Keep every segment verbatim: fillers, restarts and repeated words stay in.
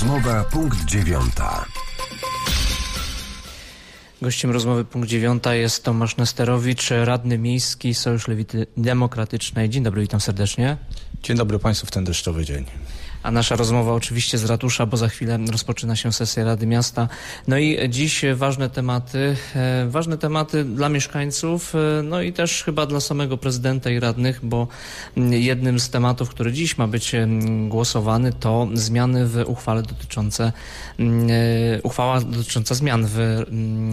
Rozmowa punkt dziewiąta. Gościem rozmowy punkt dziewiąta jest Tomasz Nesterowicz, radny miejski, Sojusz Lewicy Demokratycznej. Dzień dobry, witam serdecznie. Dzień dobry Państwu w ten deszczowy dzień. A nasza rozmowa oczywiście z ratusza, bo za chwilę rozpoczyna się sesja Rady Miasta. No i dziś ważne tematy, e, ważne tematy dla mieszkańców, e, no i też chyba dla samego prezydenta i radnych, bo jednym z tematów, który dziś ma być głosowany, to zmiany w uchwale dotyczące, e, uchwała dotycząca zmian w e,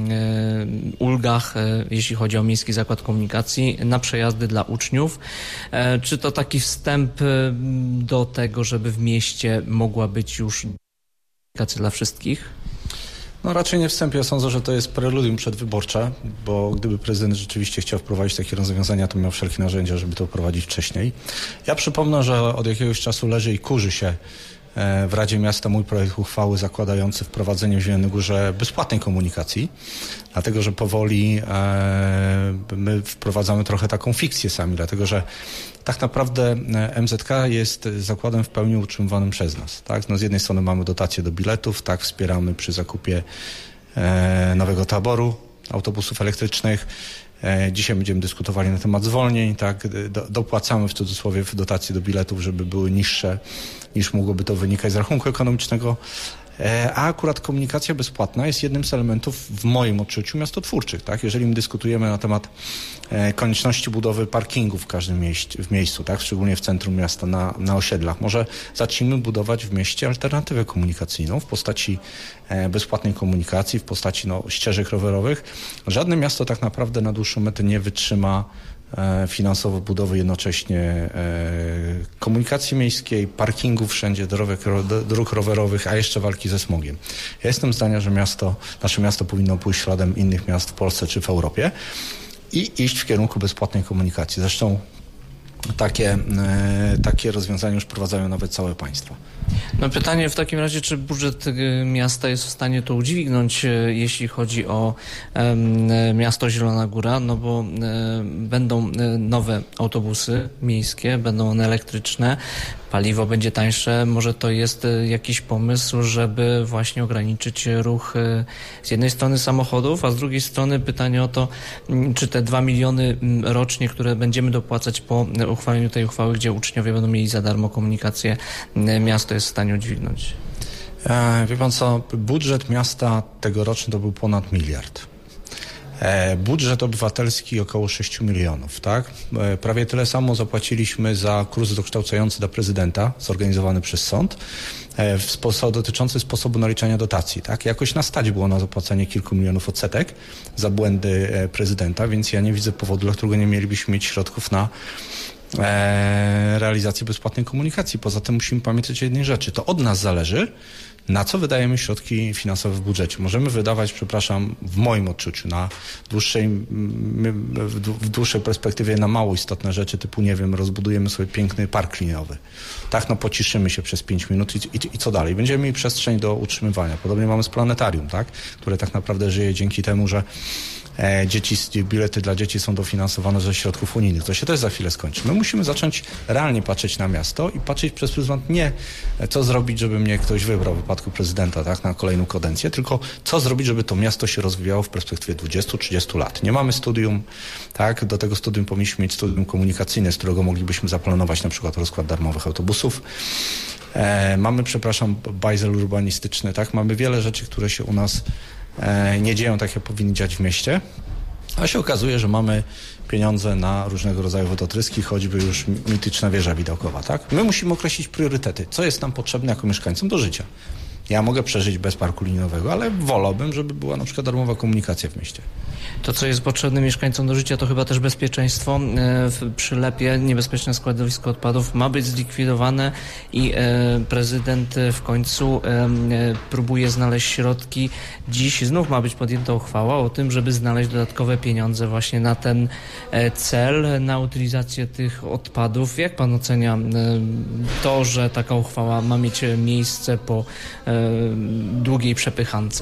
ulgach, e, jeśli chodzi o Miejski Zakład Komunikacji na przejazdy dla uczniów. E, czy to taki wstęp do tego, żeby w mieście mogła być już komunikacja dla wszystkich? No raczej nie wstęp. Ja sądzę, że to jest preludium przedwyborcze, bo gdyby prezydent rzeczywiście chciał wprowadzić takie rozwiązania, to miał wszelkie narzędzia, żeby to wprowadzić wcześniej. Ja przypomnę, że od jakiegoś czasu leży i kurzy się w Radzie Miasta mój projekt uchwały zakładający wprowadzenie w Zielonej Górze bezpłatnej komunikacji, dlatego że powoli e, my wprowadzamy trochę taką fikcję sami, dlatego że tak naprawdę M Z K jest zakładem w pełni utrzymywanym przez nas. Tak? No z jednej strony mamy dotacje do biletów, tak, wspieramy przy zakupie e, nowego taboru, autobusów elektrycznych. E, dzisiaj będziemy dyskutowali na temat zwolnień, tak, do, dopłacamy w cudzysłowie w dotacje do biletów, żeby były niższe niż mogłoby to wynikać z rachunku ekonomicznego. A akurat komunikacja bezpłatna jest jednym z elementów w moim odczuciu miastotwórczych. Tak? Jeżeli my dyskutujemy na temat e, konieczności budowy parkingów w każdym mieście, w miejscu, tak? Szczególnie w centrum miasta, na, na osiedlach, może zacznijmy budować w mieście alternatywę komunikacyjną w postaci e, bezpłatnej komunikacji, w postaci no, ścieżek rowerowych. Żadne miasto tak naprawdę na dłuższą metę nie wytrzyma finansowo budowy jednocześnie e, komunikacji miejskiej, parkingów wszędzie, dróg, dróg rowerowych, a jeszcze walki ze smogiem. Ja jestem zdania, że miasto, nasze miasto powinno pójść śladem innych miast w Polsce czy w Europie i iść w kierunku bezpłatnej komunikacji. Zresztą takie, e, takie rozwiązania już wprowadzają nawet całe państwa. No pytanie w takim razie, czy budżet miasta jest w stanie to udźwignąć, jeśli chodzi o e, miasto Zielona Góra, no bo e, będą nowe autobusy miejskie, będą one elektryczne, paliwo będzie tańsze. Może to jest jakiś pomysł, żeby właśnie ograniczyć ruch z jednej strony samochodów, a z drugiej strony pytanie o to, czy te dwa miliony rocznie, które będziemy dopłacać po uchwaleniu tej uchwały, gdzie uczniowie będą mieli za darmo komunikację, miasto jest w stanie udźwignąć. E, wie pan co, budżet miasta tegoroczny to był ponad miliard. E, budżet obywatelski około sześć milionów, tak? E, prawie tyle samo zapłaciliśmy za kurs dokształcający dla prezydenta, zorganizowany przez sąd, e, w sposób dotyczący sposobu naliczania dotacji, tak? Jakoś nas stać było na zapłacenie kilku milionów odsetek za błędy e, prezydenta, więc ja nie widzę powodu, dla którego nie mielibyśmy mieć środków na E, realizacji bezpłatnej komunikacji. Poza tym musimy pamiętać o jednej rzeczy. To od nas zależy, na co wydajemy środki finansowe w budżecie. Możemy wydawać, przepraszam, w moim odczuciu, na dłuższej, w dłuższej perspektywie na mało istotne rzeczy, typu, nie wiem, rozbudujemy sobie piękny park liniowy. Tak, no pociszymy się przez pięć minut i, i, i co dalej? Będziemy mieli przestrzeń do utrzymywania. Podobnie mamy z planetarium, tak? Które tak naprawdę żyje dzięki temu, że E, dzieci, bilety dla dzieci są dofinansowane ze środków unijnych. To się też za chwilę skończy. My musimy zacząć realnie patrzeć na miasto i patrzeć przez pryzmat nie co zrobić, żeby mnie ktoś wybrał w wypadku prezydenta, tak, na kolejną kadencję, tylko co zrobić, żeby to miasto się rozwijało w perspektywie dwudziestu trzydziestu lat. Nie mamy studium, tak, do tego studium powinniśmy mieć studium komunikacyjne, z którego moglibyśmy zaplanować na przykład rozkład darmowych autobusów. E, mamy, przepraszam, bajzel urbanistyczny, tak, mamy wiele rzeczy, które się u nas nie dzieją tak, jak powinny dziać w mieście, a się okazuje, że mamy pieniądze na różnego rodzaju wodotryski, choćby już mityczna wieża widokowa, tak? My musimy określić priorytety, co jest nam potrzebne jako mieszkańcom do życia. Ja mogę przeżyć bez parku liniowego, ale wolałbym, żeby była na przykład darmowa komunikacja w mieście. To, co jest potrzebne mieszkańcom do życia, to chyba też bezpieczeństwo. W Przylepie niebezpieczne składowisko odpadów ma być zlikwidowane i prezydent w końcu próbuje znaleźć środki. Dziś znów ma być podjęta uchwała o tym, żeby znaleźć dodatkowe pieniądze właśnie na ten cel, na utylizację tych odpadów. Jak pan ocenia to, że taka uchwała ma mieć miejsce po długiej przepychance?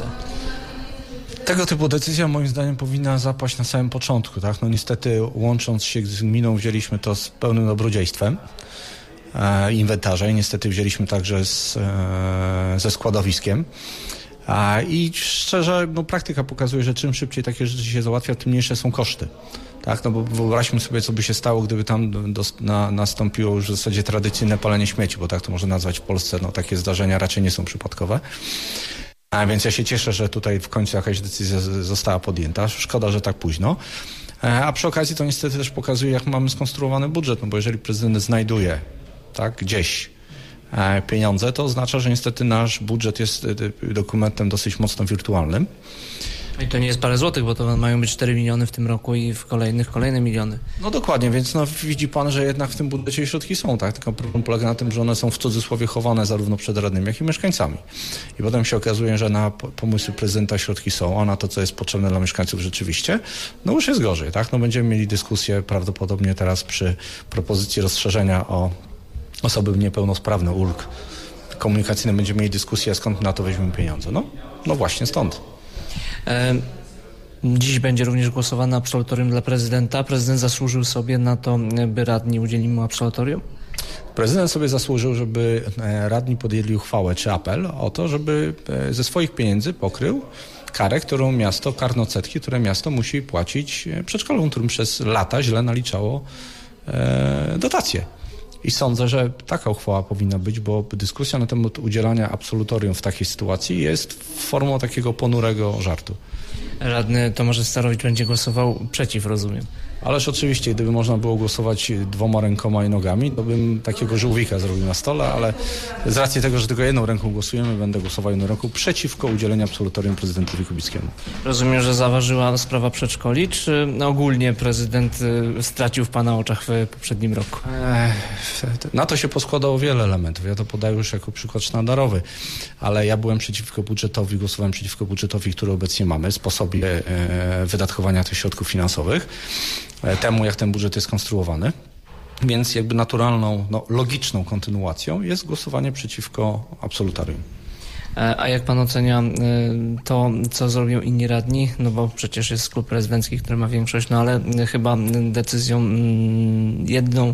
Tego typu decyzja moim zdaniem powinna zapaść na samym początku, tak? No niestety łącząc się z gminą wzięliśmy to z pełnym dobrodziejstwem. e, inwentarza i niestety wzięliśmy także z, e, ze składowiskiem. A, I szczerze, no, praktyka pokazuje, że czym szybciej takie rzeczy się załatwia, tym mniejsze są koszty. Tak, no bo wyobraźmy sobie, co by się stało, gdyby tam do, na, nastąpiło już w zasadzie tradycyjne palenie śmieci, bo tak to można nazwać w Polsce, no takie zdarzenia raczej nie są przypadkowe. A więc ja się cieszę, że tutaj w końcu jakaś decyzja została podjęta. Szkoda, że tak późno. A przy okazji to niestety też pokazuje, jak mamy skonstruowany budżet, no bo jeżeli prezydent znajduje tak, gdzieś pieniądze, to oznacza, że niestety nasz budżet jest dokumentem dosyć mocno wirtualnym. I to nie jest parę złotych, bo to mają być cztery miliony w tym roku i w kolejnych kolejne miliony. No dokładnie, więc no, widzi pan, że jednak w tym budżecie środki są, tak? Tylko problem polega na tym, że one są w cudzysłowie chowane zarówno przed radnymi, jak i mieszkańcami. I potem się okazuje, że na pomysły prezydenta środki są, a na to, co jest potrzebne dla mieszkańców rzeczywiście, no już jest gorzej, tak? No będziemy mieli dyskusję prawdopodobnie teraz przy propozycji rozszerzenia o osoby niepełnosprawne, ulg komunikacyjnych, będziemy mieli dyskusję, skąd na to weźmiemy pieniądze. No, no właśnie stąd. Dziś będzie również głosowane absolutorium dla prezydenta. Prezydent zasłużył sobie na to, by radni udzielili mu absolutorium? Prezydent sobie zasłużył, żeby radni podjęli uchwałę czy apel o to, żeby ze swoich pieniędzy pokrył karę, którą miasto, karnocetki, które miasto musi płacić przedszkolom, którym przez lata źle naliczało dotacje. I sądzę, że taka uchwała powinna być, bo dyskusja na temat udzielania absolutorium w takiej sytuacji jest formą takiego ponurego żartu. Radny Tomasz Starowicz będzie głosował przeciw, rozumiem. Ależ oczywiście, gdyby można było głosować dwoma rękoma i nogami, to bym takiego żółwika zrobił na stole, ale z racji tego, że tylko jedną ręką głosujemy, będę głosował jedną ręką przeciwko udzieleniu absolutorium prezydentowi Kubickiemu. Rozumiem, że zaważyła sprawa przedszkoli, czy ogólnie prezydent stracił w pana oczach w poprzednim roku? Ech, na to się poskładało wiele elementów. Ja to podaję już jako przykład sztandarowy, ale ja byłem przeciwko budżetowi, głosowałem przeciwko budżetowi, który obecnie mamy, sposobie e, wydatkowania tych środków finansowych, temu, jak ten budżet jest konstruowany. Więc jakby naturalną, no, logiczną kontynuacją jest głosowanie przeciwko absolutorium. A jak pan ocenia to, co zrobią inni radni? No bo przecież jest klub prezydencki, który ma większość, no ale chyba decyzją jedną,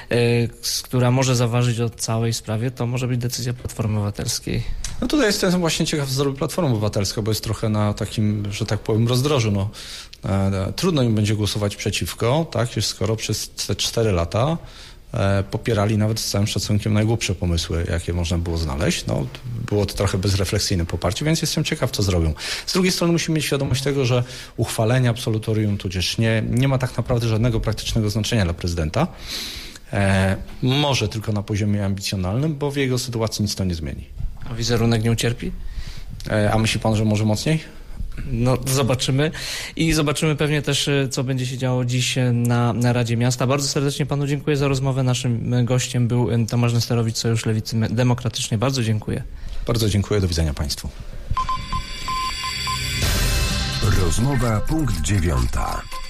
która może zaważyć o całej sprawie, to może być decyzja Platformy Obywatelskiej. No tutaj jestem właśnie ciekaw, co zrobi Platforma Obywatelska, bo jest trochę na takim, że tak powiem, rozdrożu. No, trudno im będzie głosować przeciwko, tak, skoro przez te cztery lata popierali nawet z całym szacunkiem najgłupsze pomysły, jakie można było znaleźć. No, było to trochę bezrefleksyjne poparcie, więc jestem ciekaw, co zrobią. Z drugiej strony musimy mieć świadomość tego, że uchwalenie absolutorium, tudzież nie, nie ma tak naprawdę żadnego praktycznego znaczenia dla prezydenta. E, może tylko na poziomie ambicjonalnym, bo w jego sytuacji nic to nie zmieni. A wizerunek nie ucierpi? E, a myśli pan, że może mocniej? No, zobaczymy. I zobaczymy pewnie też, co będzie się działo dziś na, na Radzie Miasta. Bardzo serdecznie panu dziękuję za rozmowę. Naszym gościem był Tomasz Nesterowicz, Sojusz Lewicy Demokratycznej. Bardzo dziękuję. Bardzo dziękuję. Do widzenia państwu. Rozmowa punkt dziewiąta.